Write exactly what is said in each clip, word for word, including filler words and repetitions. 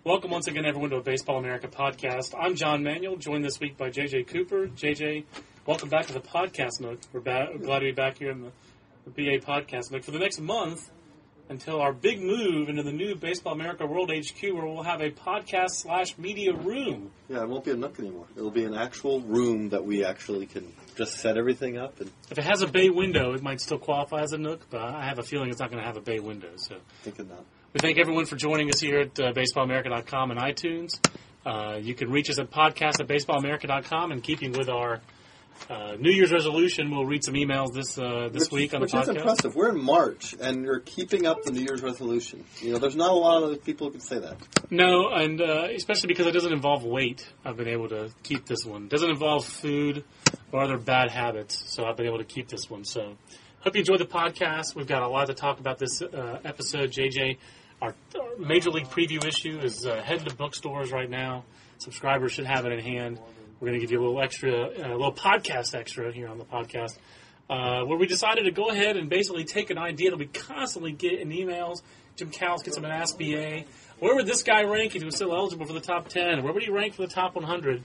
Welcome once again, everyone, to a Baseball America podcast. I'm John Manuel, joined this week by J J Cooper. J J, welcome back to the podcast nook. We're ba- glad to be back here in the, the B A podcast nook for the next month until our big move into the new Baseball America World H Q, where we'll have a podcast slash media room. Yeah, it won't be a nook anymore. It'll be an actual room that we actually can just set everything up. And if it has a bay window, it might still qualify as a nook, but I have a feeling it's not going to have a bay window. So thinking not. We thank everyone for joining us here at uh, baseball america dot com and iTunes. Uh, you can reach us at podcast at baseball america dot com. And keeping with our uh, New Year's resolution, we'll read some emails this uh, this which, week on the which podcast. Which is impressive. We're in March, and you're keeping up the New Year's resolution. You know, there's not a lot of people who can say that. No, and uh, especially because it doesn't involve weight, I've been able to keep this one. It doesn't involve food or other bad habits, so I've been able to keep this one. So hope you enjoyed the podcast. We've got a lot to talk about this uh, episode. J J, Our, our Major League preview issue is uh, heading to bookstores right now. Subscribers should have it in hand. We're going to give you a little extra, a uh, little podcast extra here on the podcast, uh, where we decided to go ahead and basically take an idea that we constantly get in emails. Jim Callis gets them in Ask B A. Where would this guy rank if he was still eligible for the top ten? Where would he rank for the top one hundred?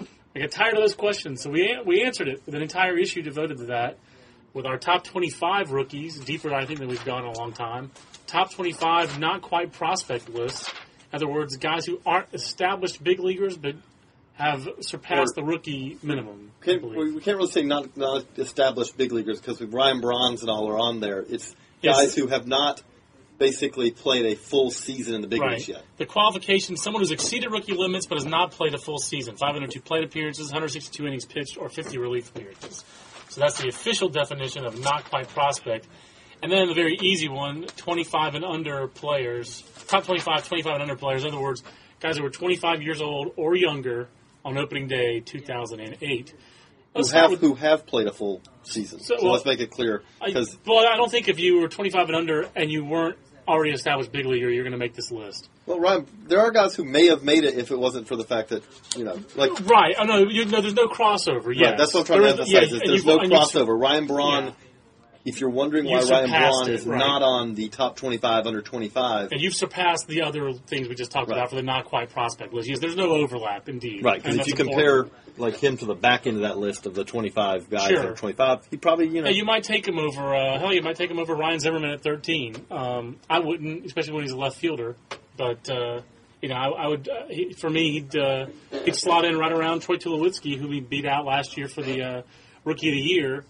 I get tired of those questions, so we we answered it with an entire issue devoted to that, with our top twenty-five rookies, deeper I think than we've gone in a long time. Top twenty-five, not quite prospect lists. In other words, guys who aren't established big leaguers but have surpassed or, the rookie minimum. Can't, we can't really say not, not established big leaguers because with Ryan Braun's and all are on there. It's yes. guys who have not basically played a full season in the big right. leagues yet. The qualification, someone who's exceeded rookie limits but has not played a full season. five hundred two plate appearances, one hundred sixty-two innings pitched, or fifty relief appearances. So that's the official definition of not quite prospect. And then the very easy one, twenty-five and under players, top twenty-five, twenty-five and under players. In other words, guys who were twenty-five years old or younger on opening day two thousand eight. Who have, with, who have played a full season. So, so well, let's make it clear. I, well, I don't think if you were twenty-five and under and you weren't already established big leaguer, you're going to make this list. Well, Ryan, there are guys who may have made it if it wasn't for the fact that, you know, like... Right. Oh, no, you, no there's no crossover. Yes. Right, that's what I'm trying there to emphasize. Is, yeah, there's no crossover. Ryan Braun... Yeah. If you're wondering why Ryan Braun is right. not on the top twenty-five under twenty-five. And you've surpassed the other things we just talked right. about for the not quite prospect list. Yes, there's no overlap, indeed. Right, because if you compare like him to the back end of that list of the twenty-five guys sure. that are twenty-five, he probably, you know. Hey, you might take him over, uh, hell, you might take him over Ryan Zimmerman at thirteen. Um, I wouldn't, especially when he's a left fielder. But, uh, you know, I, I would, uh, he, for me, he'd, uh, he'd slot in right around Troy Tulowitzki, who we beat out last year for the uh, Rookie of the Year.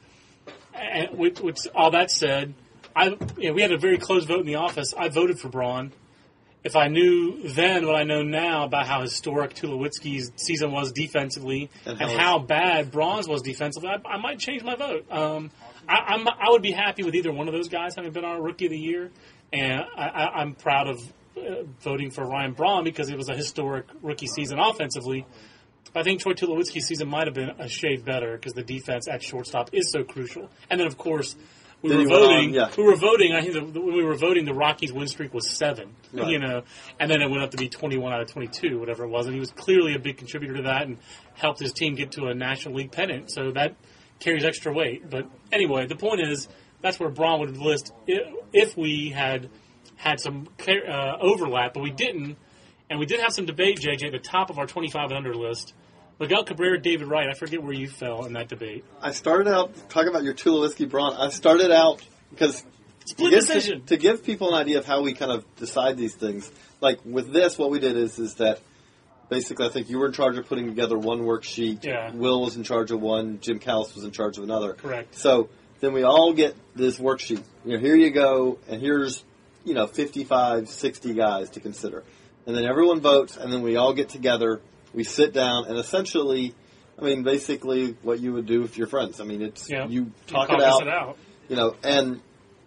And with, with all that said, I you know, we had a very close vote in the office. I voted for Braun. If I knew then what I know now about how historic Tulowitzki's season was defensively and, and how bad Braun's was defensively, I, I might change my vote. Um, I, I'm, I would be happy with either one of those guys having been our Rookie of the Year, and I, I, I'm proud of uh, voting for Ryan Braun because it was a historic rookie season offensively. I think Troy Tulowitzki's season might have been a shade better because the defense at shortstop is so crucial. And then, of course, we then were voting. On, yeah. We were voting. I think the, the, when we were voting, the Rockies' win streak was seven. Right. You know, and then it went up to be twenty-one out of twenty-two, whatever it was. And he was clearly a big contributor to that and helped his team get to a National League pennant. So that carries extra weight. But anyway, the point is that's where Braun would list if we had had some uh, overlap, but we didn't. And we did have some debate, J J, at the top of our twenty-five and under list. Miguel Cabrera, David Wright, I forget where you fell in that debate. I started out, talking about your Tulowitzki Braun, I started out, because Split to give, decision. To, to give people an idea of how we kind of decide these things, like with this, what we did is is that basically I think you were in charge of putting together one worksheet, yeah. Will was in charge of one, Jim Callis was in charge of another. Correct. So then we all get this worksheet. You know, here you go, and here's, you know, fifty-five, sixty guys to consider. And then everyone votes, and then we all get together, we sit down, and essentially, I mean, basically what you would do if you're friends. I mean, it's yeah. you talk you it out, it out, you know, and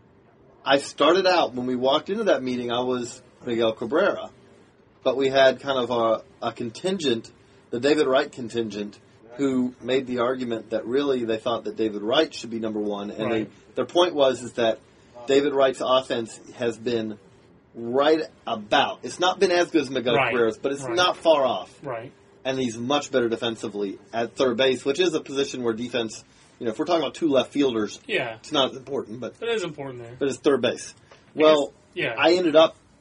I started out, when we walked into that meeting, I was Miguel Cabrera, but we had kind of a, a contingent, the David Wright contingent, who made the argument that really they thought that David Wright should be number one, and right. they, their point was is that David Wright's offense has been right about. It's not been as good as Miguel right. Cabrera's, but it's right. not far off. Right. And he's much better defensively at third base, which is a position where defense, you know, if we're talking about two left fielders, yeah. it's not important, but it is important there. But it's third base. Well, yeah. I ended up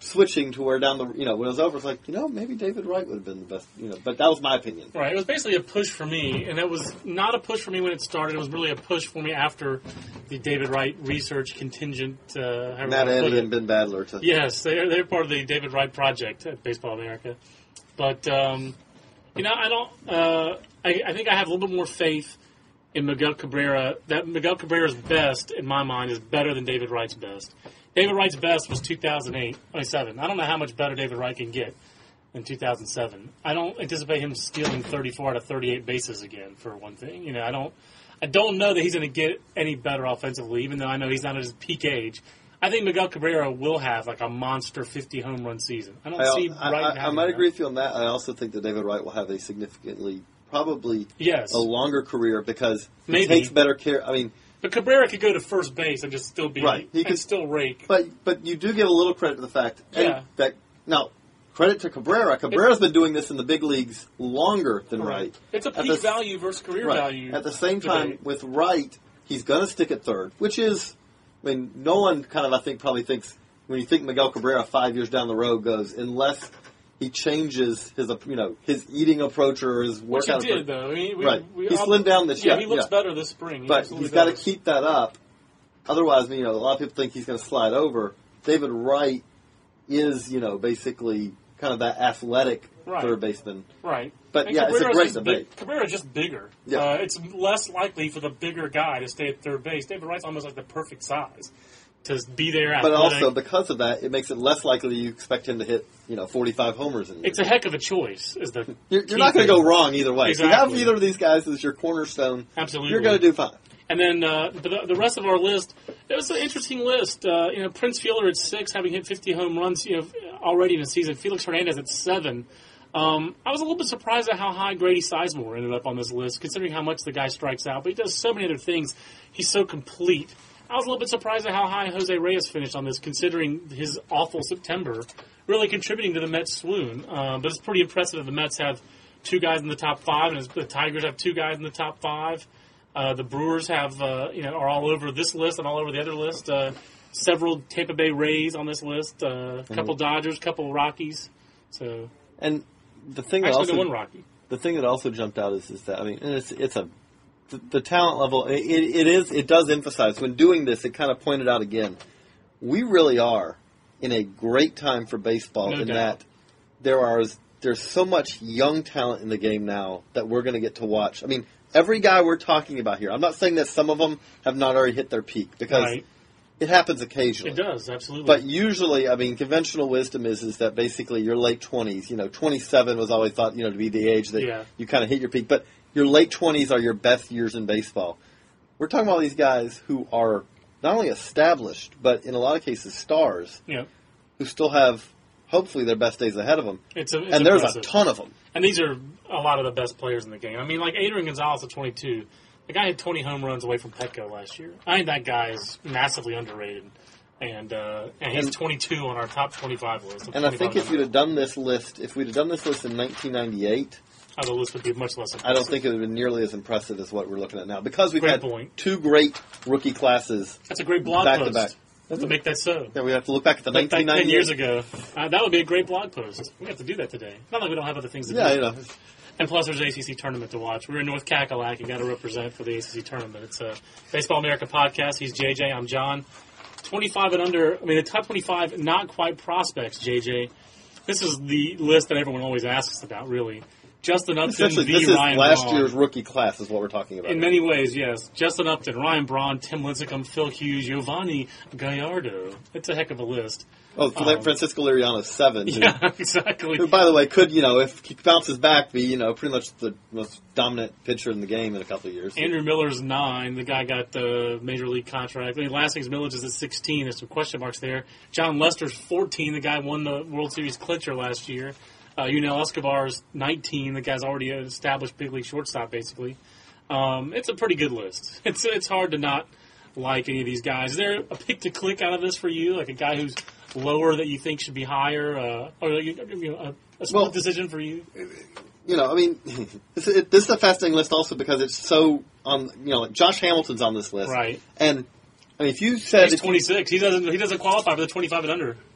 switching to where down the, you know, when it was over, it's like, you know, maybe David Wright would have been the best, you know, but that was my opinion. Right. It was basically a push for me, and it was not a push for me when it started. It was really a push for me after the David Wright research contingent. Uh, Matt Eddy and Ben Badler. To yes, they're, they're part of the David Wright project at Baseball America. But, um, you know, I don't, uh, I, I think I have a little bit more faith in Miguel Cabrera. That Miguel Cabrera's best, in my mind, is better than David Wright's best. David Wright's best was two thousand eight, oh, seven. I don't know how much better David Wright can get in two thousand seven. I don't anticipate him stealing thirty-four out of thirty-eight bases again, for one thing. You know, I don't I don't know that he's going to get any better offensively, even though I know he's not at his peak age. I think Miguel Cabrera will have like a monster fifty home run season. I don't I, see I, Wright I, I having might that. agree with you on that. I also think that David Wright will have a significantly, probably yes. a longer career because he Maybe. takes better care. I mean, But Cabrera could go to first base and just still be Right. He and could- still rake. but but you do give a little credit to the fact. and Yeah. That now, credit to Cabrera. Cabrera's been doing this in the big leagues longer than Wright. It's a At peak the- value versus career Right. value. At the same time, debate. with Wright, he's going to stick at third, which is, I mean, no one kind of, I think, probably thinks, when you think Miguel Cabrera five years down the road goes, unless he changes his, you know, his eating approach or his Which workout he did, approach. though. I mean, we, Right. we He all- slimmed down this yeah, year. he looks yeah. better this spring. He But absolutely he's got to does. keep that up. Otherwise, you know, a lot of people think he's going to slide over. David Wright is, you know, basically kind of that athletic Right. third baseman. Right. But, And yeah, it's a Cabrera's great just debate. Big, Cabrera's just bigger. Yeah. Uh, it's less likely for the bigger guy to stay at third base. David Wright's almost like the perfect size to be there. But athletic. also, because of that, it makes it less likely you expect him to hit, you know, forty-five homers. In It's a heck of a choice. Is the You're, key you're not going to thing. go wrong either way. If you Exactly. have either of these guys as your cornerstone, Absolutely. you're going to do fine. And then uh, the, the rest of our list, it was an interesting list. Uh, you know, Prince Fielder at six, having hit fifty home runs, you know, already in the season. Felix Hernandez at seven. Um, I was a little bit surprised at how high Grady Sizemore ended up on this list, considering how much the guy strikes out. But he does so many other things. He's so complete. I was a little bit surprised at how high Jose Reyes finished on this, considering his awful September, really contributing to the Mets' swoon. Uh, but it's pretty impressive that the Mets have two guys in the top five, and the Tigers have two guys in the top five. Uh, the Brewers have, uh, you know, are all over this list and all over the other list. Uh, several Tampa Bay Rays on this list. Uh, a couple Dodgers, couple Rockies. So And the thing that actually, also the one Rocky. the thing that also jumped out is, is that I mean, and it's it's a the, the talent level. It, it is it does emphasize when doing this. It kind of pointed out again. We really are in a great time for baseball No in doubt. that there are there's so much young talent in the game now that we're going to get to watch. I mean, every guy we're talking about here. I'm not saying that some of them have not already hit their peak because Right. it happens occasionally. It does, absolutely. But usually, I mean, conventional wisdom is is that basically your late twenties, you know, twenty-seven was always thought, you know, to be the age that Yeah. you kind of hit your peak. But your late twenties are your best years in baseball. We're talking about these guys who are not only established, but in a lot of cases stars, yeah, who still have, hopefully, their best days ahead of them. it's, a, it's and there's impressive. a ton of them. And these are a lot of the best players in the game. I mean, like Adrian Gonzalez at twenty-two. The guy had twenty home runs away from Petco last year. I think that guy is massively underrated. And uh, and he's And- twenty-two on our top twenty-five list. And I think if you'd have done this list, if we'd have done this list in nineteen ninety-eight, oh, the list would be much less impressive. I don't think it would have been nearly as impressive as what we're looking at now. Because we've Great had point. two great rookie classes That's a great blog back to post. back. We'll have to make that so. Yeah, we have to look back at the Like back nineteen ten ninety years ago. Uh, that would be a great blog post. We have to do that today. Not like we don't have other things to Yeah, do. you know. And plus, there's an A C C tournament to watch. We're in North Cackalack. You got to represent for the A C C tournament. It's a Baseball America podcast. He's J J. I'm John. twenty-five and under. I mean, the top twenty-five, not quite prospects, J J. This is the list that everyone always asks about, really. Justin Upton Essentially, v. this is Ryan last Braun. year's rookie class is what we're talking about. In many ways, yes. Justin Upton, Ryan Braun, Tim Lincecum, Phil Hughes, Giovanni Gallardo. It's a heck of a list. oh, um, Francisco Liriano's seven. who- Yeah, exactly. Who, by the way, could, you know, if he bounces back, be, you know, pretty much the most dominant pitcher in the game in a couple of years. Andrew Miller's nine. The guy got the major league contract. I mean, Lassing's Millage is at sixteen. There's some question marks there. John Lester's fourteen. The guy won the World Series clincher last year. Uh, Yunel Escobar's nineteen. The guy's already an established big league shortstop, basically. Um, it's a pretty good list. It's it's hard to not like any of these guys. Is there a pick to click out of this for you? Like a guy who's lower that you think should be higher? Uh, or you know, a, a split Well, decision for you? You know, I mean, this, it, this is a fascinating list also because it's so on. You know, like Josh Hamilton's on this list, Right. And I mean, if you said He's if you- twenty-six. He doesn't he doesn't qualify for the twenty-five and under.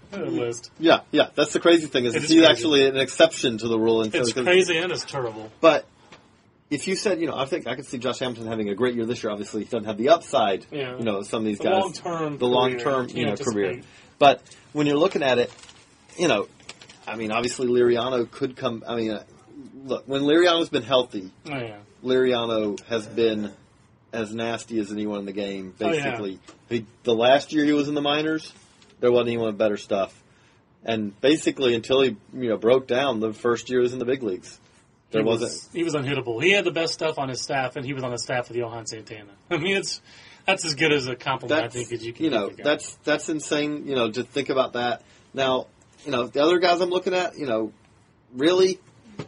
uh, list. Yeah, yeah. That's the crazy thing is, It is is he's crazy. actually an exception to the rule. And so, It's 'cause- crazy and it's terrible. But if you said, you know, I think I could see Josh Hamilton having a great year this year. Obviously, he doesn't have the upside, Yeah. you know, some of these The guys. long-term the career, long-term, you you know, can't career. anticipate. But when you're looking at it, you know, I mean, obviously Liriano could come. I mean, uh, look, when Liriano's been healthy, Oh, yeah. Liriano has been as nasty as anyone in the game. Oh, yeah. Basically, he, the last year he was in the minors, there wasn't anyone with better stuff. And basically, until he you know broke down, the first year he was in the big leagues. There he wasn't. Was, he was unhittable. He had the best stuff on his staff, and he was on the staff with Johan Santana. I mean, it's that's as good as a compliment That's, I think as you can. you know, give a guy. that's that's insane. You know, to think about that. Now, you know, the other guys I'm looking at, you know, really,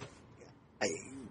I,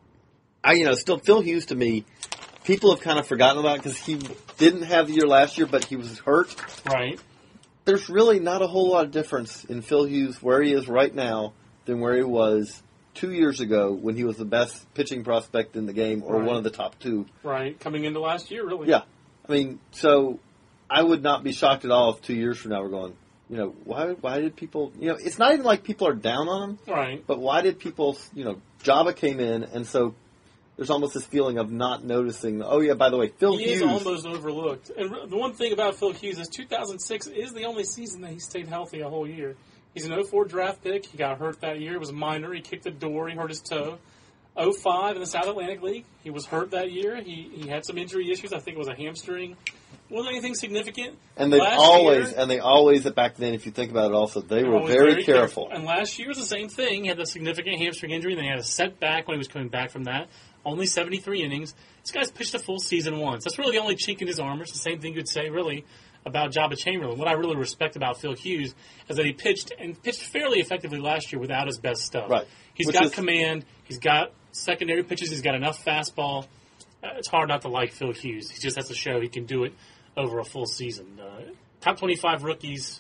I you know, still Phil Hughes to me, people have kind of forgotten about because he didn't have the year last year, but he was hurt. right. There's really not a whole lot of difference in Phil Hughes where he is right now than where he was two years ago when he was the best pitching prospect in the game or Right. one of the top two. Right. Coming into last year, really. Yeah. I mean, so I would not be shocked at all if two years from now we're going, you know, why why did people, you know, it's not even like people are down on him, Right. but why did people, you know, Java came in, and so there's almost this feeling of not noticing, oh, yeah, by the way, Phil He Hughes. is almost overlooked. And re- the one thing about Phil Hughes is two thousand six is the only season that he stayed healthy a whole year. He's an oh four draft pick. He got hurt that year. It was minor. He kicked the door. He hurt his toe. oh five in the South Atlantic League. He was hurt that year. He he had some injury issues. I think it was a hamstring. Wasn't anything significant. And they Last always, year- and they always, back then, if you think about it also, they were Always very, careful. And last year was the same thing. He had the significant hamstring injury, and then he had a setback when he was coming back from that. Only seventy-three innings. This guy's pitched a full season once. That's really the only chink in his armor. It's the same thing you'd say, really, about Jabba Chamberlain. What I really respect about Phil Hughes is that he pitched, and pitched fairly effectively last year without his best stuff. Right. He's Which got is- command. He's got secondary pitches. He's got enough fastball. Uh, it's hard not to like Phil Hughes. He just has to show he can do it over a full season. Uh, top twenty-five rookies.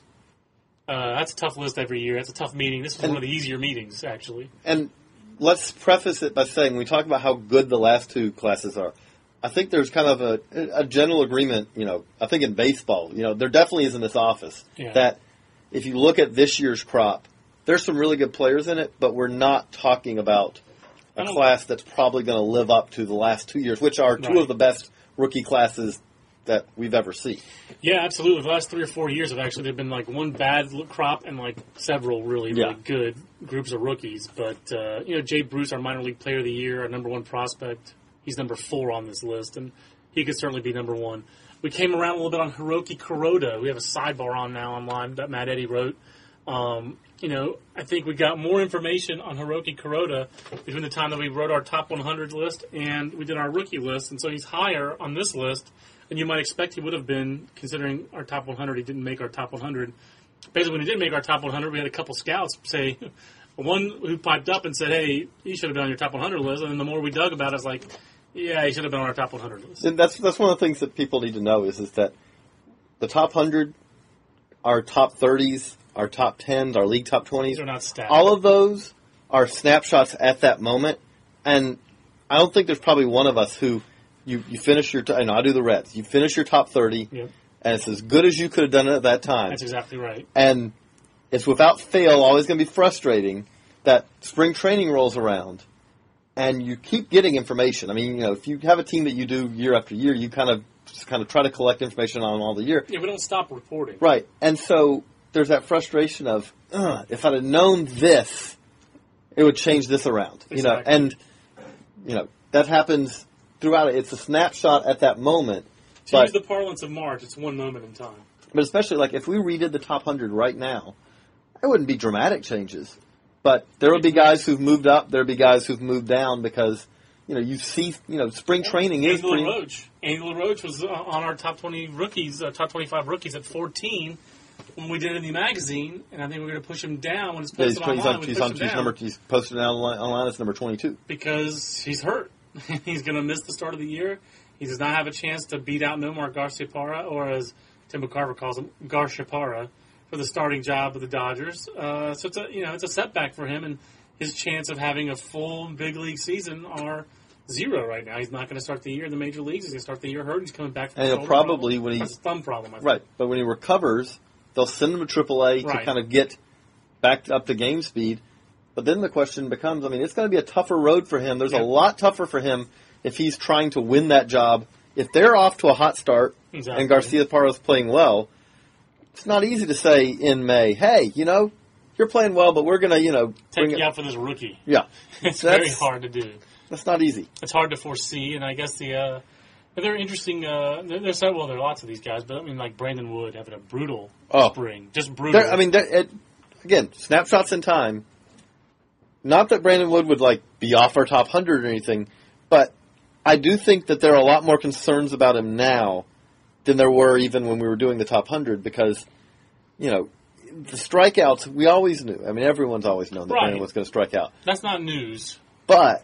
Uh, that's a tough list every year. That's a tough meeting. This was And- one of the easier meetings, actually. And let's preface it by saying, when we talk about how good the last two classes are, I think there's kind of a, a general agreement, you know, I think in baseball, you know, there definitely is in this office, Yeah. that if you look at this year's crop, there's some really good players in it, but we're not talking about I a don't- class that's probably going to live up to the last two years, which are two Right. of the best rookie classes that we've ever seen. Yeah, absolutely. The last three or four years have actually there have been like one bad l- crop and like several really really Yeah. good groups of rookies. But uh, you know, Jay Bruce, our minor league player of the year, our number one prospect, he's number four on this list, and he could certainly be number one. We came around a little bit on Hiroki Kuroda. We have a sidebar on now online that Matt Eddy wrote. Um, you know, I think we got more information on Hiroki Kuroda between the time that we wrote our top one hundred list and we did our rookie list, and so he's higher on this list than you might expect he would have been, considering our top one hundred. He didn't make our top one hundred. Basically, when he did make our top one hundred, we had a couple scouts say, one who piped up and said, hey, he should have been on your top one hundred list, and then the more we dug about it, it's like, yeah, he should have been on our top one hundred list. And that's that's one of the things that people need to know is is that the top one hundred, our top thirties, our top tens, our league top twenties, These are not stats. all of those are snapshots at that moment. And I don't think there's probably one of us who you, you finish your, t- I know I do the Reds, you finish your top thirty, Yep. and it's as good as you could have done it at that time. That's exactly right. And it's without fail always going to be frustrating that spring training rolls around and you keep getting information. I mean, you know, if you have a team that you do year after year, you kind of just kind of try to collect information on them all the year. Yeah, we don't stop reporting. Right. And so there's that frustration of, Ugh, if I'd have known this, it would change this around. You know, Exactly. and you know, that happens throughout it. It's a snapshot at that moment. To But use the parlance of March, it's one moment in time. But especially, like, if we redid the top one hundred right now, there wouldn't be dramatic changes. But there would be guys who've moved up, there would be guys who've moved down because, you know, you see, you know, spring training is Angela pretty... Roach. Angela Roach was uh, on our top twenty rookies, uh, top twenty-five rookies at fourteen when we did it in the magazine, and I think we're going to push him down when it's Yeah, he's, posted he's, online. on, we he's, push on, him he's, down number, he's posted online, online as number twenty-two. because he's hurt. He's going to miss the start of the year. He does not have a chance to beat out Nomar Garciaparra, or as Tim McCarver calls him, Garciaparra, for the starting job of the Dodgers. Uh, so it's a you know it's a setback for him, and his chance of having a full big league season are zero right now. He's not going to start the year in the major leagues. He's going to start the year hurt. He's coming back from And a he'll shoulder probably, problem. when he- That's a thumb problem. I think. Right. But when he recovers, They'll send him to triple A Right. to kind of get back up to game speed. But then the question becomes, I mean, it's going to be a tougher road for him. There's Yeah. a lot tougher for him if he's trying to win that job. If they're off to a hot start Exactly. and Garciaparra's playing well, it's not easy to say in May, hey, you know, you're playing well, but we're going to, you know, Take bring you it. out for this rookie. Yeah. It's That's- very hard to do. That's not easy. It's hard to foresee, and I guess the uh, they're interesting. Uh, there- there's so- well, there are lots of these guys, but I mean, like Brandon Wood having a brutal Oh. spring, just brutal. There, I mean, there, it, again, snapshots in time. Not that Brandon Wood would like be off our top hundred or anything, but I do think that there are a lot more concerns about him now than there were even when we were doing the top hundred because, you know, the strikeouts we always knew. I mean, everyone's always known that Right. Brandon was going to strike out, That's not news. but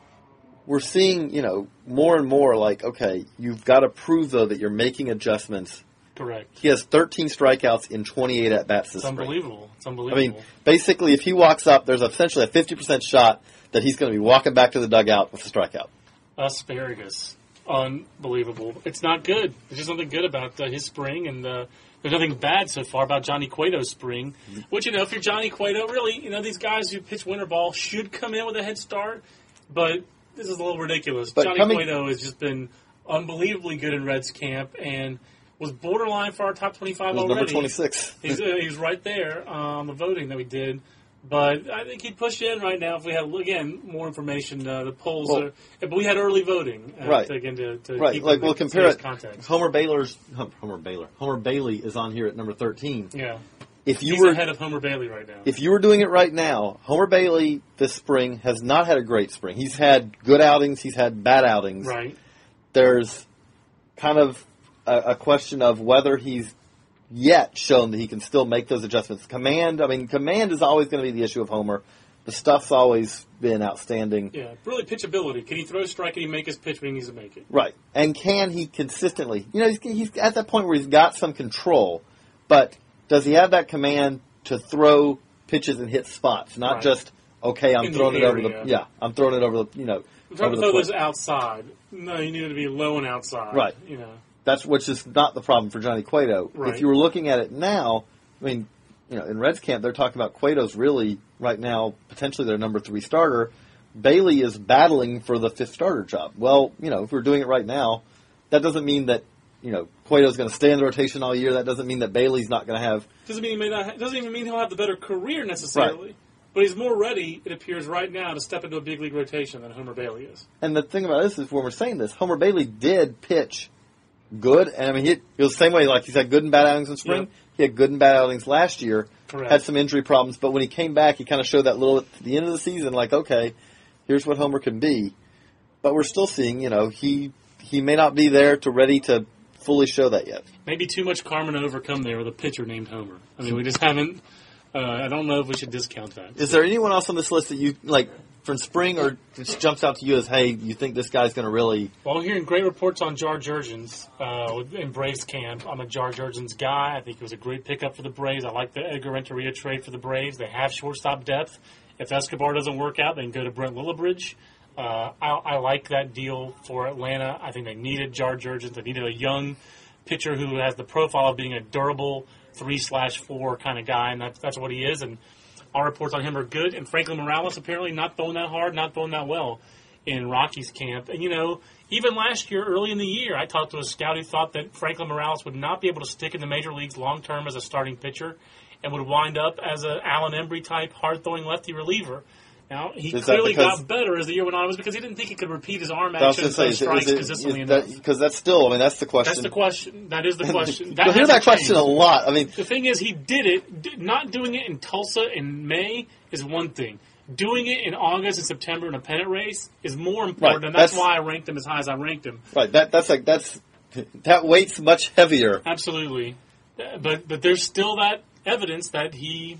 we're seeing, you know, more and more like, okay, you've got to prove though that you're making adjustments. Correct. He has thirteen strikeouts in twenty-eight at bats this It's spring. unbelievable. It's I unbelievable. mean, basically, if he walks up, there's essentially a fifty percent shot that he's going to be walking back to the dugout with a strikeout. Asparagus, unbelievable. It's not good. There's just nothing good about uh, his spring, and uh, there's nothing bad so far about Johnny Cueto's spring. Which, you know, if you're Johnny Cueto, really, you know, these guys who pitch winter ball should come in with a head start, but this is a little ridiculous. But Johnny coming- Cueto has just been unbelievably good in Reds camp and was borderline for our top twenty-five It was already. number twenty-six. He's, uh, he's right there on um, the voting that we did. But I think he'd push in right now if we had, again, more information. Uh, the polls Well- are... But we had early voting. Uh, Right. To, again, to, to Right, keep like it we'll in compare today's it. Context. Homer Baylor's Homer Baylor. Homer Bailey is on here at number thirteen. Yeah. If you He's were ahead of Homer Bailey right now. if you were doing it right now, Homer Bailey this spring has not had a great spring. He's had good outings. He's had bad outings. Right. There's kind of a, a question of whether he's yet shown that he can still make those adjustments. Command, I mean, command is always going to be the issue of Homer. The stuff's always been outstanding. Yeah. Really, pitchability. Can he throw a strike? Can he make his pitch when he needs to make it? Right. And can he consistently, you know, he's, he's at that point where he's got some control, but does he have that command to throw pitches and hit spots? Not Right. just, okay, I'm In the throwing it over area. the, yeah, I'm throwing it over the, you know, I'm trying over to the throw plate. those outside. No, you needed to be low and outside. Right. You know. That's which is not the problem for Johnny Cueto. Right. If you were looking at it now, I mean, you know, in Reds camp, they're talking about Cueto's really right now potentially their number three starter. Bailey is battling for the fifth starter job. Well, you know, if we're doing it right now, that doesn't mean that you know Cueto's going to stay in the rotation all year. That doesn't mean that Bailey's not going to have. Doesn't mean he may not. Ha- doesn't even mean he'll have the better career necessarily. But he's more ready, it appears, right now to step into a big league rotation than Homer Bailey is. And the thing about this is when we're saying this, Homer Bailey did pitch good, and I mean he, he was the same way. Like he's had good and bad outings in spring. Yep. He had good and bad outings last year. Correct. Had some injury problems, but when he came back, he kind of showed that little at the end of the season, like, okay, here's what Homer can be. But we're still seeing, you know, he he may not be there to ready to fully show that yet. Maybe too much karma to overcome there with a pitcher named Homer. I mean, we just haven't. Uh, I don't know if we should discount that. Is there anyone else on this list that you like from spring, or just jumps out to you as, hey, you think this guy's going to really? Well, I'm hearing great reports on Jar Jurgens uh, in Braves camp. I'm a Jar Jurgens guy. I think he was a great pickup for the Braves. I like the Edgar Renteria trade for the Braves. They have shortstop depth. If Escobar doesn't work out, they can go to Brent Lillibridge. Uh, I, I like that deal for Atlanta. I think they needed Jar Jurgens. They needed a young pitcher who has the profile of being a durable three slash four kind of guy, and that's, that's what he is. And our reports on him are good. And Franklin Morales apparently not throwing that hard, not throwing that well in Rockies camp. And, you know, even last year, early in the year, I talked to a scout who thought that Franklin Morales would not be able to stick in the major leagues long term as a starting pitcher and would wind up as a Alan Embry type hard-throwing lefty reliever. Now, he Is that clearly because- got better as the year went on. It was because he didn't think he could repeat his arm I was action going and to throw say, is, strikes is, it- consistently is enough. that because that's still, I mean, that's the question. That's the question. That is the question. That You'll hear hasn't that question a changed. lot. I mean, The thing is, he did it. D- Not doing it in Tulsa in May is one thing. Doing it in August and September in a pennant race is more important, Right, and that's, that's- why I ranked him as high as I ranked him. right? That that's like that's that weight's much heavier. Absolutely. Uh, But but there's still that evidence that he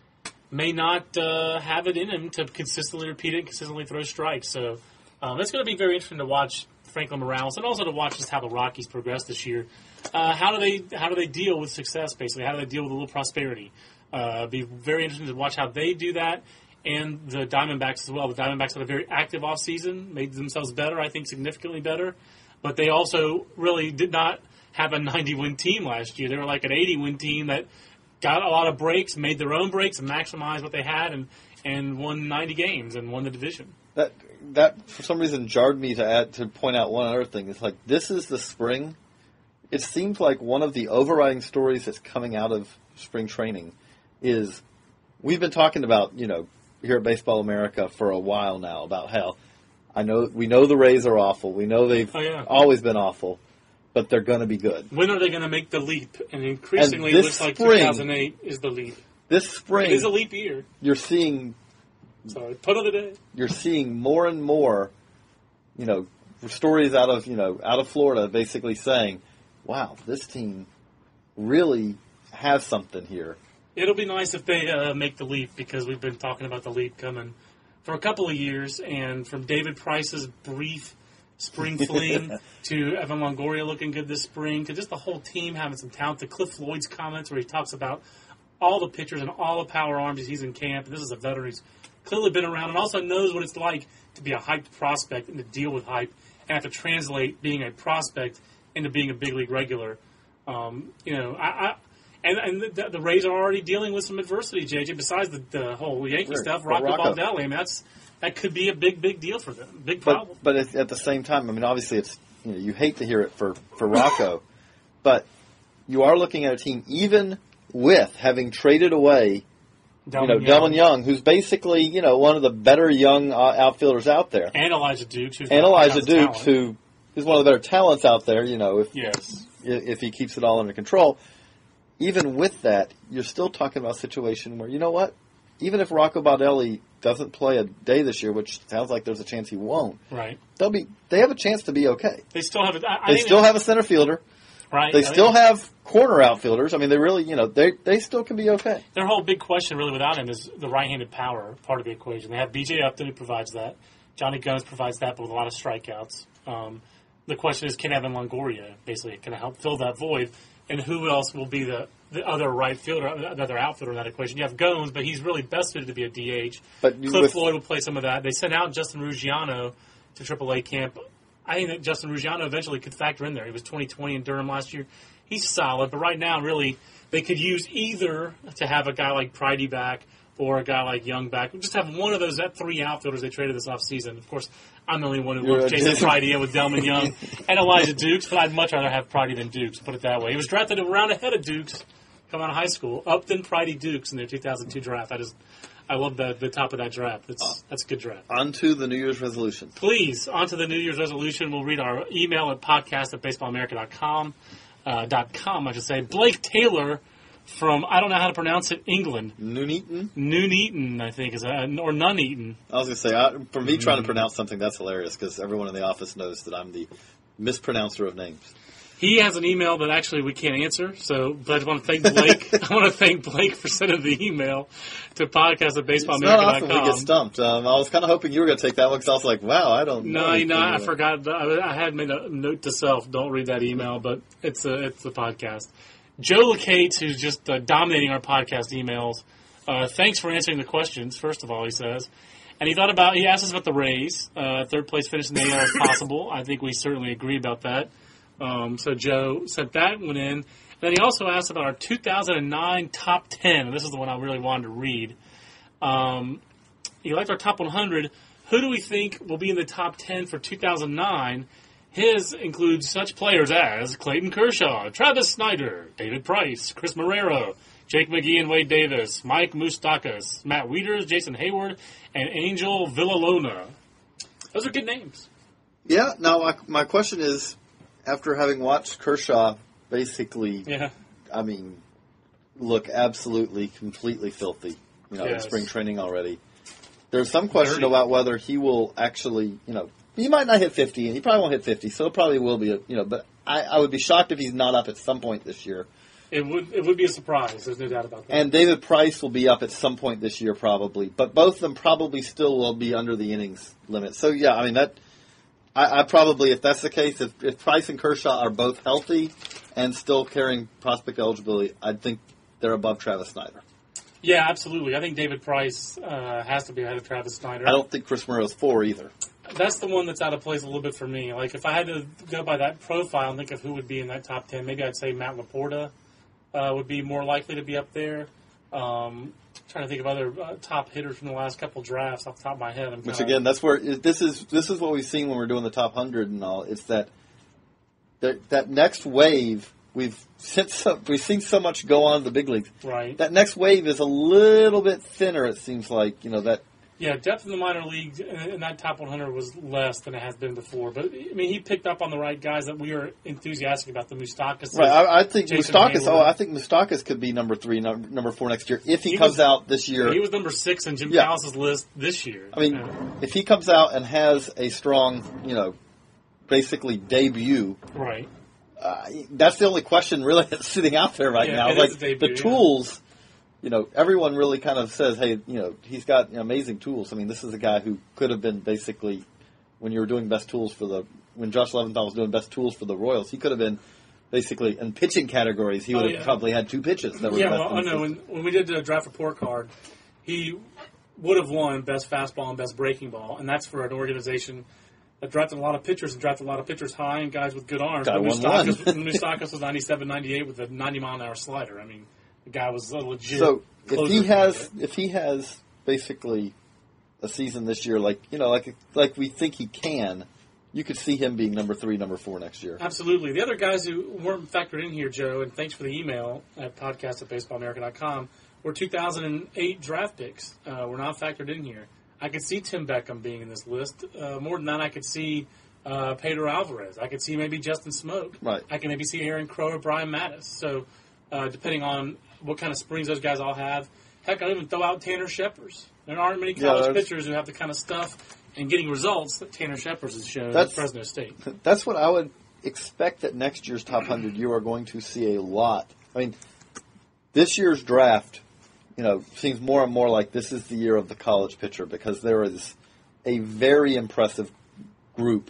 may not uh, have it in him to consistently repeat it and consistently throw strikes. So um, it's going to be very interesting to watch Franklin Morales and also to watch just how the Rockies progress this year. Uh, how do they how do they deal with success, basically? How do they deal with a little prosperity? Uh, it'd be very interesting to watch how they do that, and the Diamondbacks as well. The Diamondbacks had a very active offseason, made themselves better, I think significantly better, but they also really did not have a ninety-win team last year. They were like an eighty-win team that got a lot of breaks, made their own breaks, and maximized what they had, and, and won ninety games and won the division. That that for some reason jarred me to add to point out one other thing. It's like this is the spring. It seems like one of the overriding stories that's coming out of spring training is we've been talking about, you know, here at Baseball America for a while now about how I know we know the Rays are awful. We know they've oh, yeah. always been awful, but they're going to be good. When are they going to make the leap? And increasingly, and it looks like spring, two thousand eight is the leap. This spring, it is a leap year. You're seeing. Sorry, put of the day. You're seeing more and more, you know, stories out of you know out of Florida, basically saying, "Wow, this team really has something here." It'll be nice if they uh, make the leap because we've been talking about the leap coming for a couple of years, and from David Price's brief spring fling to Evan Longoria looking good this spring to just the whole team having some talent, to Cliff Floyd's comments where he talks about all the pitchers and all the power arms he's in camp. And this is a veteran who's clearly been around and also knows what it's like to be a hyped prospect and to deal with hype and have to translate being a prospect into being a big league regular. Um, you know, I, I and, and the, the Rays are already dealing with some adversity, J J. Besides the, the whole Yankee sure. stuff, Rocco, Rocco Baldelli. I mean, that's that could be a big, big deal for them. Big but, problem. But at the same time, I mean, obviously, it's you know you hate to hear it for for Rocco, but you are looking at a team even with having traded away. Delman you know, Delman Young, who's basically, you know, one of the better young uh, outfielders out there. And Elijah Dukes. Who's and Elijah Dukes, talent. who is one of the better talents out there, you know, if, yes. if he keeps it all under control. Even with that, you're still talking about a situation where, you know what, even if Rocco Baldelli doesn't play a day this year, which sounds like there's a chance he won't, right? They'll be, they have a chance to be okay. They still have a, I, They I still have a center fielder. Right. They I still mean, have corner outfielders. I mean, they really, you know, they they still can be okay. Their whole big question, really, without him, is the right-handed power part of the equation. They have B J Upton, who provides that. Johnny Guns provides that, but with a lot of strikeouts. Um, the question is, can Evan Longoria basically can help fill that void? And who else will be the, the other right fielder, the other outfielder in that equation? You have Gomes, but he's really best suited to be a D H. But Cliff with, Floyd will play some of that. They sent out Justin Ruggiano to triple A camp. I think that Justin Ruggiano eventually could factor in there. He was twenty twenty in Durham last year. He's solid, but right now, really, they could use either to have a guy like Pridey back or a guy like Young back. Just have one of those that three outfielders they traded this offseason. Of course, I'm the only one who wants Jason Pridey in with Delman Young and Elijah Dukes, but I'd much rather have Pridey than Dukes, put it that way. He was drafted a round ahead of Dukes coming out of high school. Upton, Pridey, Dukes in their two thousand two draft. I just... I love the the top of that draft. That's that's a good draft. On to the New Year's resolution. Please, on to the New Year's resolution. We'll read our email at podcast at baseballamerica dot com. Uh, dot com, I should say. Blake Taylor from, I don't know how to pronounce it, England. Nuneaton? Nuneaton, I think, is a, or Nuneaton. I was going to say, I, for me trying to pronounce something, that's hilarious because everyone in the office knows that I'm the mispronouncer of names. He has an email that actually we can't answer, so but I just want to thank Blake. I want to thank Blake for sending the email to podcast at baseball america dot com. It's not often we get stumped. Um, I was kind of hoping you were going to take that one because I was like, wow, I don't know. No, you know, I forgot. I had made a note to self, don't read that email, but it's a, it's the podcast. Joe LeCate, who's just uh, dominating our podcast emails, uh, thanks for answering the questions, first of all, he says. And he thought about, he asked us about the Rays, uh, third place finish in the A L as possible. I think we certainly agree about that. Um, so Joe sent that one in. And then he also asked about our two thousand nine top ten. And this is the one I really wanted to read. Um, he liked our top one hundred. Who do we think will be in the top ten for two thousand nine? His includes such players as Clayton Kershaw, Travis Snyder, David Price, Chris Marrero, Jake McGee and Wade Davis, Mike Moustakas, Matt Wieters, Jason Hayward, and Angel Villalona. Those are good names. Yeah. Now, my, my question is, after having watched Kershaw basically, yeah. I mean, look absolutely, completely filthy, you know, yes. in spring training already, there's some question Dirty. about whether he will actually, you know, he might not hit fifty, and he probably won't hit fifty, so it probably will be, a, you know, but I, I would be shocked if he's not up at some point this year. It would it would be a surprise. There's no doubt about that. And David Price will be up at some point this year probably, but both of them probably still will be under the innings limit. So, yeah, I mean, that I, I probably, if that's the case, if, if Price and Kershaw are both healthy and still carrying prospect eligibility, I think they're above Travis Snyder. Yeah, absolutely. I think David Price uh, has to be ahead of Travis Snyder. I don't think Chris Marrero's four either. That's the one that's out of place a little bit for me. Like, if I had to go by that profile and think of who would be in that top ten, maybe I'd say Matt Laporta uh, would be more likely to be up there. Um, trying to think of other uh, top hitters from the last couple drafts off the top of my head. I'm Which kinda, again, that's where this is. This is what we've seen when we're doing the top hundred and all. It's that that, that next wave. We've seen so, we've seen so much go on in the big leagues. Right. That next wave is a little bit thinner. It seems like you know that. Yeah, depth in the minor leagues in that top one hundred was less than it has been before. But, I mean, he picked up on the right guys that we are enthusiastic about, the Moustakas. Right, I, I think Jason Moustakas, Hayward. oh, I think Moustakas could be number three, number, number four next year if he, He comes was- out this year. He was number six in Jim Yeah. Callis' list this year. I mean, Yeah. if he comes out and has a strong, you know, basically debut, Right. uh, that's the only question really that's sitting out there right Yeah, now. it is Like a debut, the yeah. tools, you know, everyone really kind of says, hey, you know, he's got you know, amazing tools. I mean, this is a guy who could have been basically, when you were doing best tools for the, when Josh Leventhal was doing best tools for the Royals, he could have been basically in pitching categories. He would Oh, have yeah. probably had two pitches that were Yeah, best well, in I the know. When, system. when we did the draft report card, he would have won best fastball and best breaking ball, and that's for an organization that drafted a lot of pitchers and drafted a lot of pitchers high and guys with good arms. Guy But won Moustakas, one. Moustakas was ninety-seven, ninety-eight with a ninety mile an hour slider. I mean, the guy was a legit. So if closer he for has, it. if he has basically a season this year, like you know, like like we think he can, you could see him being number three, number four next year. Absolutely. The other guys who weren't factored in here, Joe, and thanks for the email at podcast at baseball america dot com, were two thousand eight draft picks. Uh, were not factored in here. I could see Tim Beckham being in this list. Uh, more than that, I could see uh, Pedro Alvarez. I could see maybe Justin Smoke. Right. I can maybe see Aaron Crow or Brian Mattis. So uh, depending on what kind of springs those guys all have. Heck, I'll even throw out Tanner Sheppers. There aren't many Yeah, college that's- pitchers who have the kind of stuff and getting results that Tanner Sheppers has shown That's- at Fresno State. That's what I would expect that next year's top hundred. You are going to see a lot. I mean, this year's draft, you know, seems more and more like this is the year of the college pitcher because there is a very impressive group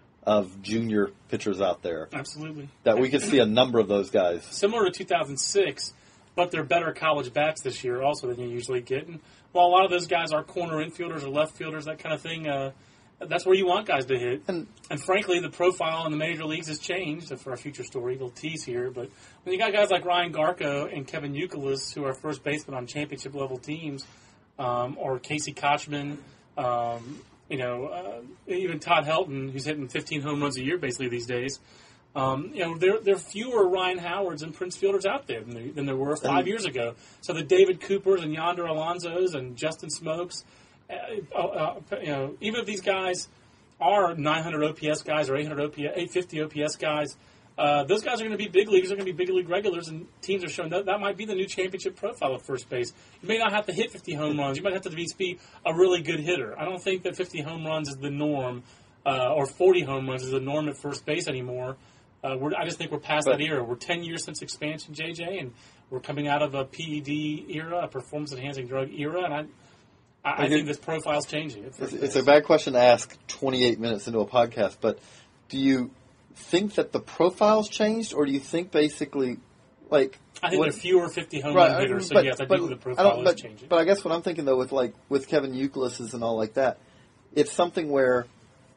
of junior pitchers out there Absolutely. that we could see a number of those guys. Similar to two thousand six, but they're better college bats this year also than you usually get. And while a lot of those guys are corner infielders or left fielders, that kind of thing, uh, that's where you want guys to hit. And And frankly, the profile in the major leagues has changed for a future story. We'll tease here. But when you got guys like Ryan Garco and Kevin Youkilis, who are first basemen on championship-level teams, um, or Casey Kochman, um, you know, uh, even Todd Helton, who's hitting fifteen home runs a year basically these days, um, you know, there, there are fewer Ryan Howards and Prince Fielders out there than there, than there were five And- years ago. So the David Coopers and Yonder Alonzos and Justin Smokes, uh, uh, you know, even if these guys are nine hundred O P S guys or eight hundred O P S, eight fifty O P S guys, uh, those guys are going to be big leaguers. They're going to be big league regulars, and teams are showing that that might be the new championship profile at first base. You may not have to hit fifty home runs. You might have to be, be a really good hitter. I don't think that fifty home runs is the norm, uh, or forty home runs is the norm at first base anymore. Uh, we're, I just think we're past But- that era. We're ten years since expansion, J J, and we're coming out of a P E D era, a performance-enhancing drug era, and I, I, I Okay. think this profile's changing. At first It's, it's base. a bad question to ask twenty-eight minutes into a podcast, but do you think that the profile's changed, or do you think basically, like, I think what- there are fewer fifty home right, run hitters, so but, yes, I but, think the I profile don't- is but, changing. but I guess what I'm thinking though, with like with Kevin Youkilis and all like that, it's something where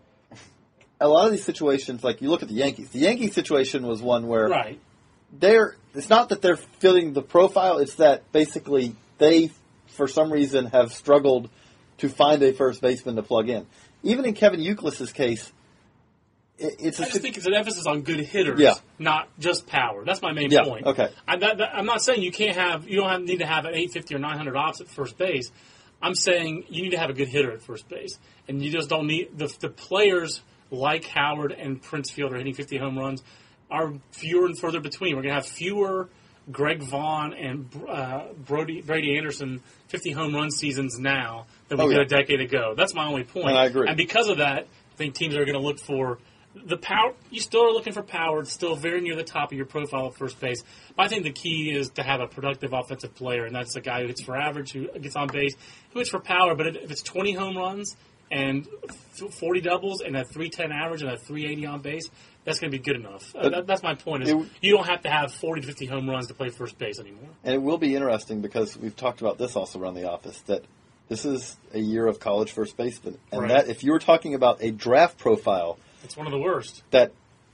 a lot of these situations, like you look at the Yankees, the Yankees situation was one where Right. they're. It's not that they're fitting the profile; it's that basically they, for some reason, have struggled to find a first baseman to plug in. Even in Kevin Youkilis's case, it, it's a I just think it's an emphasis on good hitters, Yeah. not just power. That's my main Yeah, point. okay. I, that, that, I'm not saying you can't have, you don't have, need to have an eight fifty or nine hundred ops at first base. I'm saying you need to have a good hitter at first base, and you just don't need the the players like Howard and Prince Fielder hitting fifty home runs are fewer and further between. We're going to have fewer Greg Vaughn and uh, Brody Brady Anderson fifty home run seasons now than we Oh, did yeah. a decade ago. That's my only point. And I agree. And because of that, I think teams are going to look for the power. You still are looking for power. It's still very near the top of your profile at first base. But I think the key is to have a productive offensive player, and that's a guy who hits for average, who gets on base, who hits for power. But if it's twenty home runs and forty doubles and a three ten average and a three eighty on base, that's going to be good enough. Uh, that, that's my point. Is It- you don't have to have forty to fifty home runs to play first base anymore. And it will be interesting because we've talked about this also around the office, that this is a year of college first baseman. And Right. that if you were talking about a draft profile It's one of the worst. that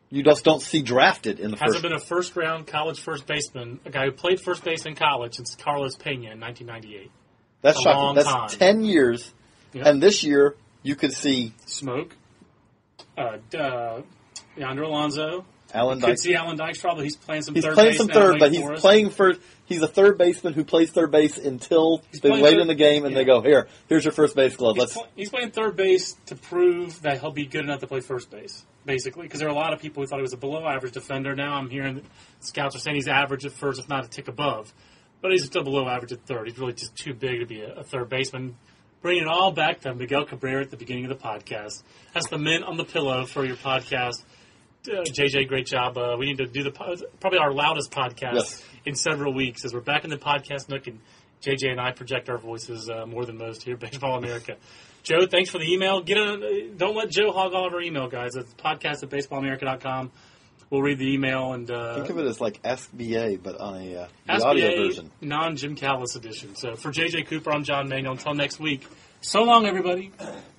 you just don't see drafted in the Hasn't first. been a first-round college first baseman, a guy who played first base in college since Carlos Pena in nineteen ninety-eight. That's a shocking. long That's time. ten years, Yep. and this year you could see Smoke, uh, uh, Yonder Alonso. Alan You could Dyke. see Alan Dykstra, but he's playing some He's third playing base some now, third, Wake but he's Forest. playing first. He's a third baseman who plays third base until He's they playing late third- in the game and yeah. they go, here, here's your first base glove. He's, Let's. pl- he's playing third base to prove that he'll be good enough to play first base, basically. Because there are a lot of people who thought he was a below-average defender. Now I'm hearing that scouts are saying he's average at first, if not a tick above. But he's still below average at third. He's really just too big to be a, a third baseman. Bringing it all back to Miguel Cabrera at the beginning of the podcast. That's the mint on the pillow for your podcast. Uh, J J, great job. Uh, we need to do the po- probably our loudest podcast Yes. in several weeks as we're back in the podcast nook, and J J and I project our voices uh, more than most here at Baseball America. Joe, thanks for the email. Get a, don't let Joe hog all of our email, guys. It's podcast at baseball america dot com. We'll read the email and uh, Think of it as like Ask B A, but on a uh, the S B audio A version. non-Jim Callis edition. So for J J Cooper, I'm John Manuel. Until next week, so long, everybody.